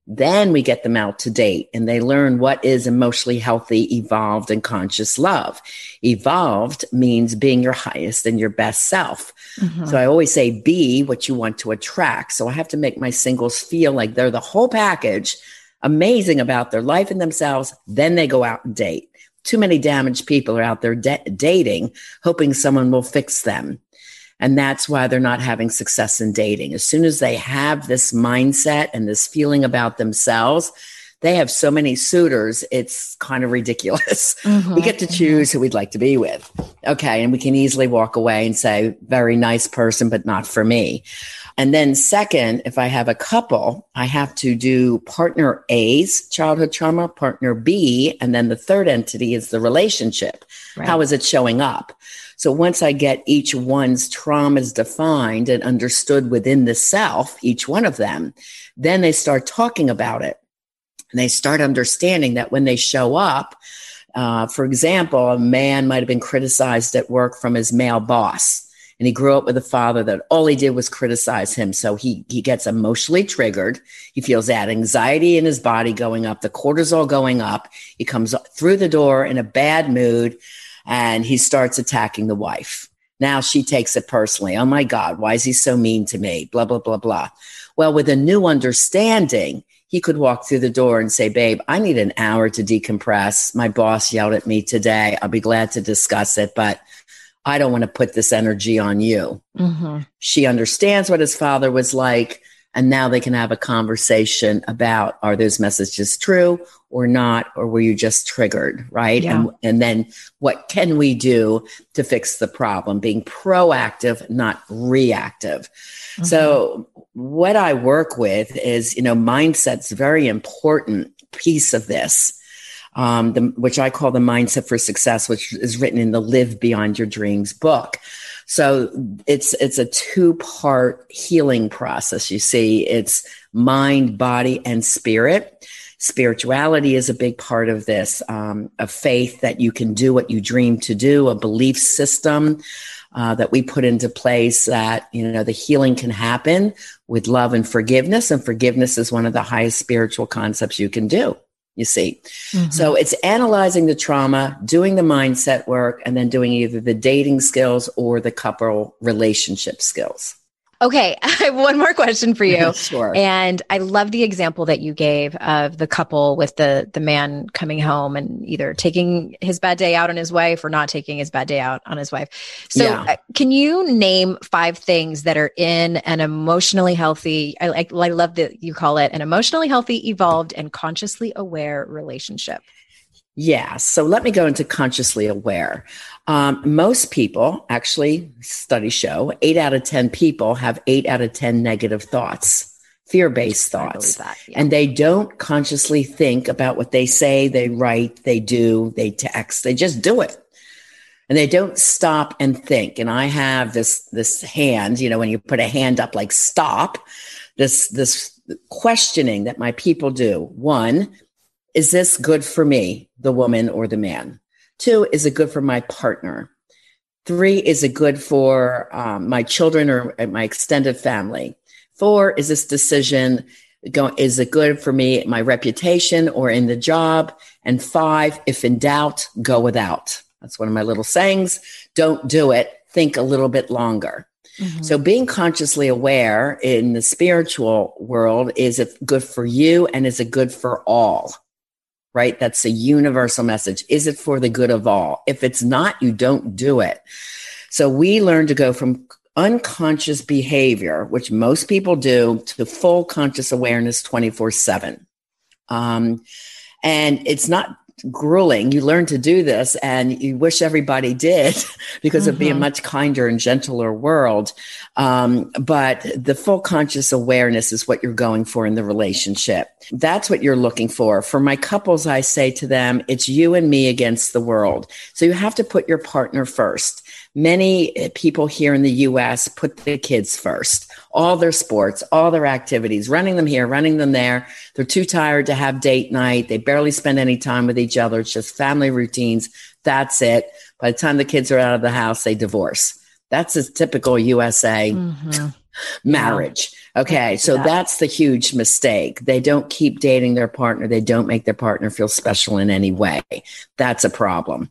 Then we get them out to date and they learn what is emotionally healthy, evolved, and conscious love. Evolved means being your highest and your best self. So I always say, be what you want to attract. So I have to make my singles feel like they're the whole package, amazing about their life and themselves. Then they go out and date. Too many damaged people are out there dating, hoping someone will fix them. And that's why they're not having success in dating. As soon as they have this mindset and this feeling about themselves, they have so many suitors, it's kind of ridiculous. We get to choose who we'd like to be with. Okay. And we can easily walk away and say, very nice person, but not for me. And then second, if I have a couple, I have to do partner A's childhood trauma, partner B, and then the third entity is the relationship. Right. How is it showing up? So once I get each one's traumas defined and understood within the self, each one of them, then they start talking about it. And they start understanding that when they show up, for example, a man might have been criticized at work from his male boss. And he grew up with a father that all he did was criticize him. So he gets emotionally triggered. He feels that anxiety in his body going up, the cortisol going up. He comes through the door in a bad mood and he starts attacking the wife. Now she takes it personally. Oh my God, why is he so mean to me? Blah, blah, blah, blah. Well, with a new understanding, he could walk through the door and say, babe, I need an hour to decompress. My boss yelled at me today. I'll be glad to discuss it, but I don't want to put this energy on you. She understands what his father was like. And now they can have a conversation about, are those messages true or not? Or were you just triggered? Right. Yeah. And then what can we do to fix the problem? Being proactive, not reactive. So what I work with is, mindset's a very important piece of this. Which I call the Mindset for Success, which is written in the Live Beyond Your Dreams book. So it's a 2-part healing process. You see, it's mind, body, and spirit. Spirituality is a big part of this, a faith that you can do what you dream to do, a belief system that we put into place that, the healing can happen with love and forgiveness. And forgiveness is one of the highest spiritual concepts you can do. You see, so it's analyzing the trauma, doing the mindset work, and then doing either the dating skills or the couple relationship skills. Okay. I have one more question for you. Sure. And I love the example that you gave of the couple with the man coming home and either taking his bad day out on his wife or not taking his bad day out on his wife. So can you name 5 things that are in an emotionally healthy, I love that you call it an emotionally healthy, evolved, and consciously aware relationship? Yeah. So let me go into consciously aware. Most people, actually, studies show 8 out of 10 people have 8 out of 10 negative thoughts, fear-based thoughts. That, yeah. And they don't consciously think about what they say, they write, they do, they text, they just do it. And they don't stop and think. And I have this hand, when you put a hand up like stop, this questioning that my people do. 1, is this good for me, the woman or the man? 2, is it good for my partner? 3, is it good for my children or my extended family? 4, is this decision is it good for me, my reputation or in the job? And 5, if in doubt, go without. That's one of my little sayings. Don't do it. Think a little bit longer. So being consciously aware in the spiritual world, is it good for you and is it good for all? Right? That's a universal message. Is it for the good of all? If it's not, you don't do it. So we learn to go from unconscious behavior, which most people do, to full conscious awareness 24/7. And it's not grueling. You learn to do this and you wish everybody did because it'd be a much kinder and gentler world. But the full conscious awareness is what you're going for in the relationship. That's what you're looking for. For my couples, I say to them, it's you and me against the world. So you have to put your partner first. Many people here in the U.S. put the kids first, all their sports, all their activities, running them here, running them there. They're too tired to have date night. They barely spend any time with each other. It's just family routines. That's it. By the time the kids are out of the house, they divorce. That's a typical USA marriage. Okay. So that's the huge mistake. They don't keep dating their partner. They don't make their partner feel special in any way. That's a problem.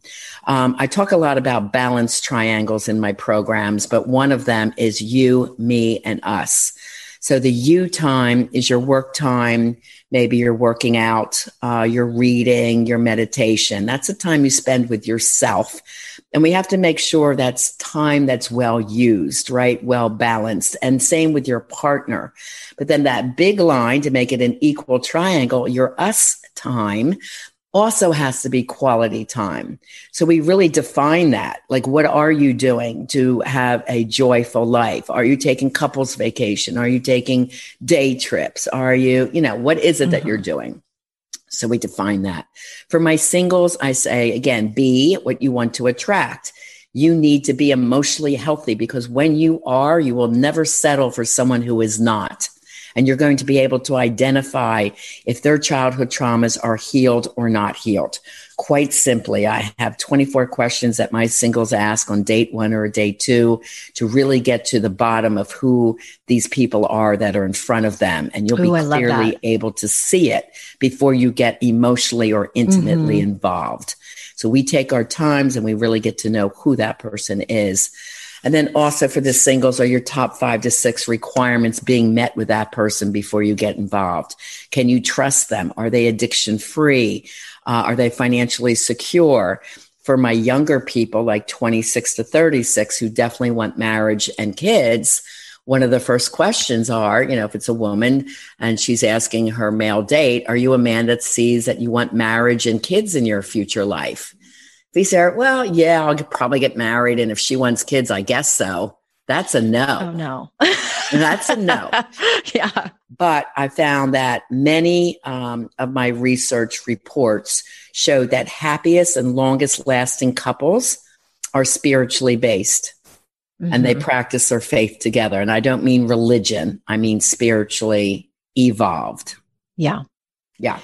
I talk a lot about balanced triangles in my programs, but one of them is you, me, and us. So the you time is your work time. Maybe you're working out, you're reading, your meditation. That's the time you spend with yourself. And we have to make sure that's time that's well used, right? Well balanced. And same with your partner. But then that big line to make it an equal triangle, your us time also has to be quality time. So we really define that. Like, what are you doing to have a joyful life? Are you taking couples vacation? Are you taking day trips? Are you, what is it that you're doing? So we define that. For my singles, I say, again, be what you want to attract. You need to be emotionally healthy because when you are, you will never settle for someone who is not. And you're going to be able to identify if their childhood traumas are healed or not healed. Quite simply, I have 24 questions that my singles ask on date 1 or date 2 to really get to the bottom of who these people are that are in front of them. And you'll be clearly able to see it before you get emotionally or intimately involved. So we take our times and we really get to know who that person is. And then also for the singles are your top 5 to 6 requirements being met with that person before you get involved. Can you trust them? Are they addiction free? Are they financially secure? For my younger people, like 26 to 36, who definitely want marriage and kids, one of the first questions are, if it's a woman and she's asking her male date, are you a man that sees that you want marriage and kids in your future life? If he said, well, yeah, I'll probably get married. And if she wants kids, I guess so. That's a no. Oh, no. That's a no. Yeah. But I found that many of my research reports show that happiest and longest lasting couples are spiritually based and they practice their faith together. And I don't mean religion. I mean spiritually evolved. Yeah. Yeah.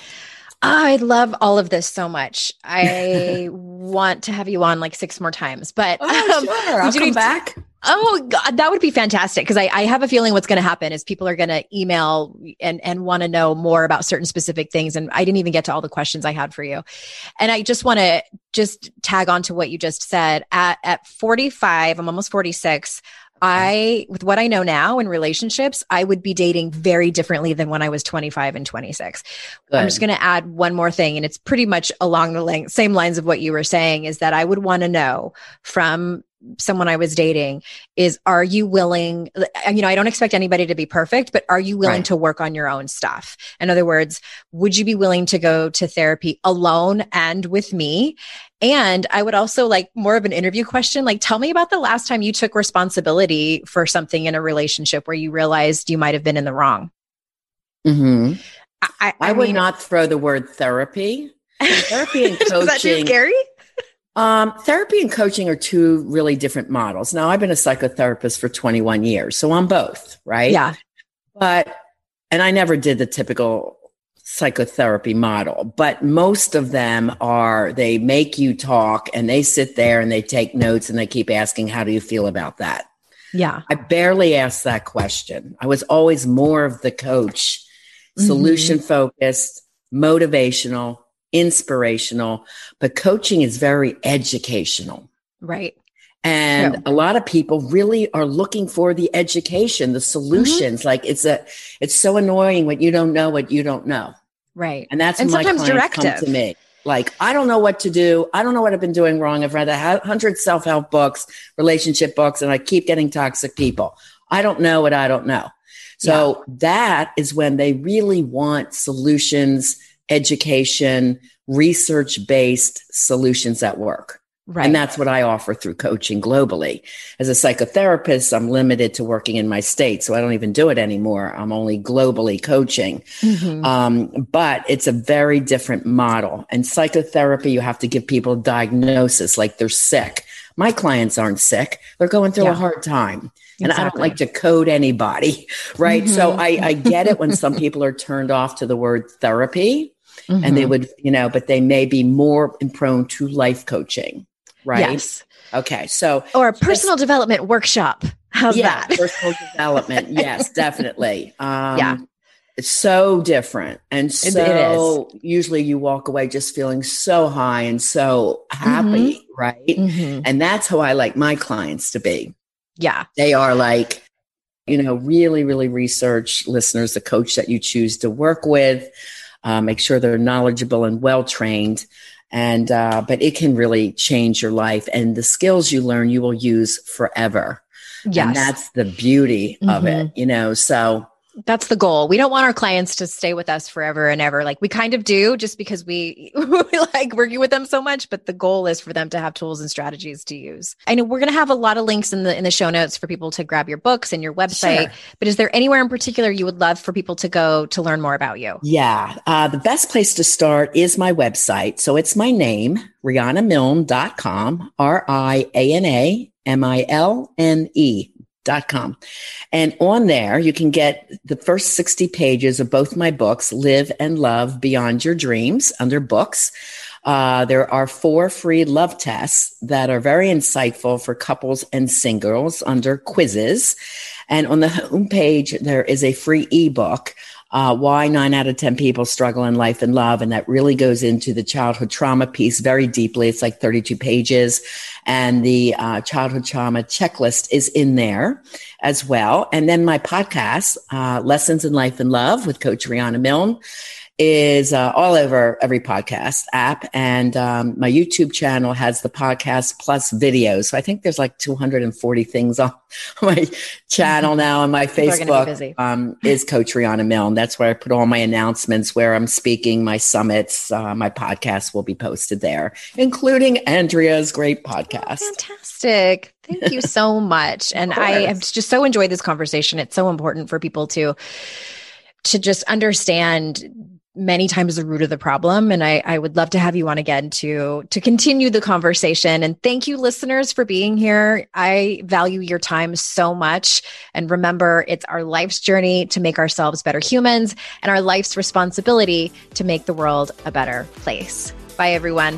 I love all of this so much. I want to have you on like 6 more times, but sure. I'll come back. Oh God, that would be fantastic. Cause I have a feeling what's going to happen is people are going to email and want to know more about certain specific things. And I didn't even get to all the questions I had for you. And I just want to tag on to what you just said. At 45, I'm almost 46. With what I know now in relationships, I would be dating very differently than when I was 25 and 26. Good. I'm just going to add one more thing, and it's pretty much along the same lines of what you were saying, is that I would want to know from someone I was dating is, are you willing, I don't expect anybody to be perfect, but are you willing to work on your own stuff? In other words, would you be willing to go to therapy alone and with me? And I would also like more of an interview question. Like, tell me about the last time you took responsibility for something in a relationship where you realized you might have been in the wrong. Mm-hmm. I would not throw the word therapy. Therapy and coaching. Is that too scary? Therapy and coaching are 2 really different models. Now, I've been a psychotherapist for 21 years, so I'm both, right? Yeah. And I never did the typical psychotherapy model, but most of them they make you talk and they sit there and they take notes and they keep asking, how do you feel about that? Yeah. I barely asked that question. I was always more of the coach, solution focused, motivational, inspirational, but coaching is very educational. Right. And a lot of people really are looking for the education, the solutions. Like it's so annoying when you don't know what you don't know. Right. And that's when my clients come to me. Like, I don't know what to do. I don't know what I've been doing wrong. I've read 100 self-help books, relationship books, and I keep getting toxic people. I don't know what I don't know. So that is when they really want solutions, education, research-based solutions that work. Right. And that's what I offer through coaching globally. As a psychotherapist, I'm limited to working in my state, so I don't even do it anymore. I'm only globally coaching. But it's a very different model. And psychotherapy, you have to give people a diagnosis like they're sick. My clients aren't sick. They're going through a hard time. And I don't like to code anybody, right? So I get it when some people are turned off to the word therapy and they would, but they may be more prone to life coaching. Right. Yes. Okay. So, or a personal development workshop. How's that? Personal development. Yes, definitely. Yeah. It's so different. And so usually you walk away just feeling so high and so happy, right? Mm-hmm. And that's how I like my clients to be. Yeah. They are like, really, really research listeners, the coach that you choose to work with, make sure they're knowledgeable and well-trained. And, but it can really change your life, and the skills you learn, you will use forever. Yes. And that's the beauty of it, so. That's the goal. We don't want our clients to stay with us forever and ever. Like we kind of do, just because we like working with them so much, but the goal is for them to have tools and strategies to use. I know we're going to have a lot of links in the show notes for people to grab your books and your website, sure. But is there anywhere in particular you would love for people to go to learn more about you? Yeah. The best place to start is my website. So it's my name, RianaMilne.com, RianaMilne.com. And on there, you can get the first 60 pages of both my books, Live and Love Beyond Your Dreams, under books. There are 4 free love tests that are very insightful for couples and singles under quizzes. And on the homepage, there is a free ebook, Why 9 out of 10 People Struggle in Life and Love. And that really goes into the childhood trauma piece very deeply. It's like 32 pages. And the childhood trauma checklist is in there as well. And then my podcast, Lessons in Life and Love with Coach Rihanna Milne, is all over every podcast app. And my YouTube channel has the podcast plus videos. So I think there's like 240 things on my channel now. And my Facebook is Coach Rihanna Milne. That's where I put all my announcements, where I'm speaking, my summits, my podcast will be posted there, including Andrea's great podcast. Fantastic. Thank you so much. And I have just so enjoyed this conversation. It's so important for people to just understand many times the root of the problem. And I would love to have you on again to continue the conversation. And thank you, listeners, for being here. I value your time so much. And remember, it's our life's journey to make ourselves better humans, and our life's responsibility to make the world a better place. Bye, everyone.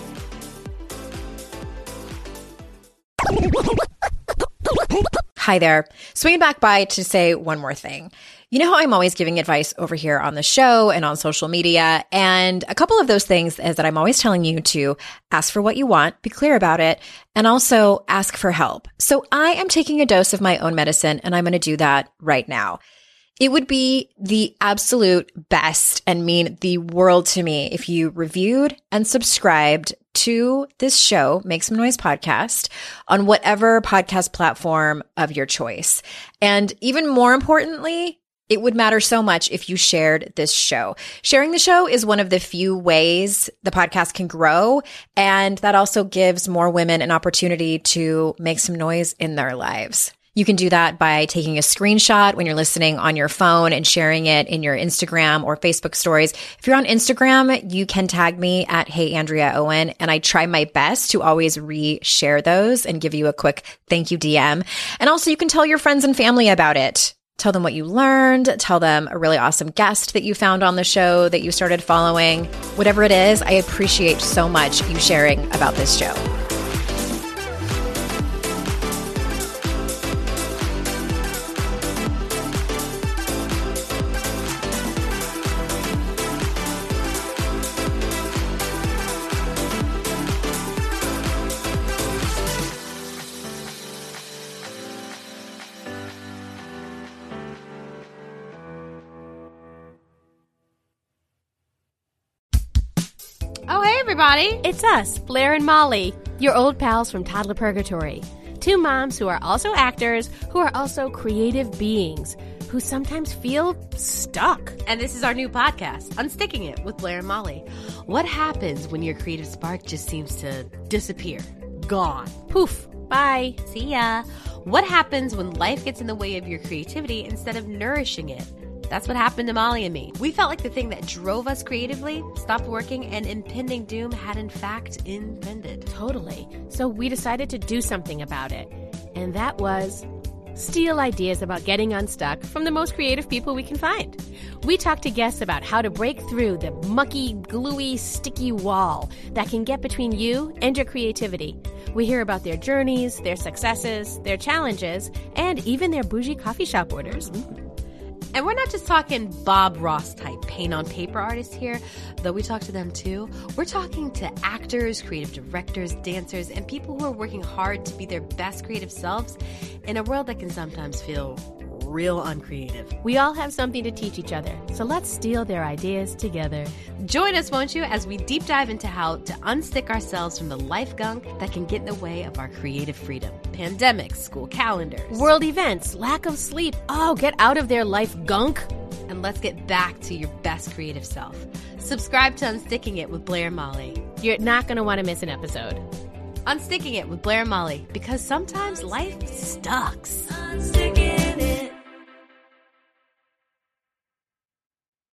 Hi there. Swinging back by to say one more thing. You know how I'm always giving advice over here on the show and on social media, and a couple of those things is that I'm always telling you to ask for what you want, be clear about it, and also ask for help. So I am taking a dose of my own medicine, and I'm going to do that right now. It would be the absolute best and mean the world to me if you reviewed and subscribed to this show, Make Some Noise Podcast, on whatever podcast platform of your choice. And even more importantly, it would matter so much if you shared this show. Sharing the show is one of the few ways the podcast can grow, and that also gives more women an opportunity to make some noise in their lives. You can do that by taking a screenshot when you're listening on your phone and sharing it in your Instagram or Facebook stories. If you're on Instagram, you can tag me at Hey Andrea Owen, and I try my best to always re-share those and give you a quick thank you DM. And also you can tell your friends and family about it. Tell them what you learned. Tell them a really awesome guest that you found on the show that you started following. Whatever it is, I appreciate so much you sharing about this show. Oh, hey, everybody. It's us, Blair and Molly, your old pals from Toddler Purgatory. 2 moms who are also actors, who are also creative beings, who sometimes feel stuck. And this is our new podcast, Unsticking It with Blair and Molly. What happens when your creative spark just seems to disappear? Gone. Poof. Bye. See ya. What happens when life gets in the way of your creativity instead of nourishing it? That's what happened to Molly and me. We felt like the thing that drove us creatively stopped working, and impending doom had in fact impended. Totally. So we decided to do something about it. And that was steal ideas about getting unstuck from the most creative people we can find. We talk to guests about how to break through the mucky, gluey, sticky wall that can get between you and your creativity. We hear about their journeys, their successes, their challenges, and even their bougie coffee shop orders. And we're not just talking Bob Ross type paint on paper artists here, though we talk to them too. We're talking to actors, creative directors, dancers, and people who are working hard to be their best creative selves in a world that can sometimes feel real uncreative. We all have something to teach each other, so let's steal their ideas together. Join us, won't you, as we deep dive into how to unstick ourselves from the life gunk that can get in the way of our creative freedom. Pandemics, school calendars, World events, lack of sleep. Oh, get out of their life gunk. and let's get back to your best creative self. Subscribe to Unsticking It with Blair and Molly. You're not going to want to miss an episode. Unsticking It with Blair and Molly, because sometimes life sucks. Unsticking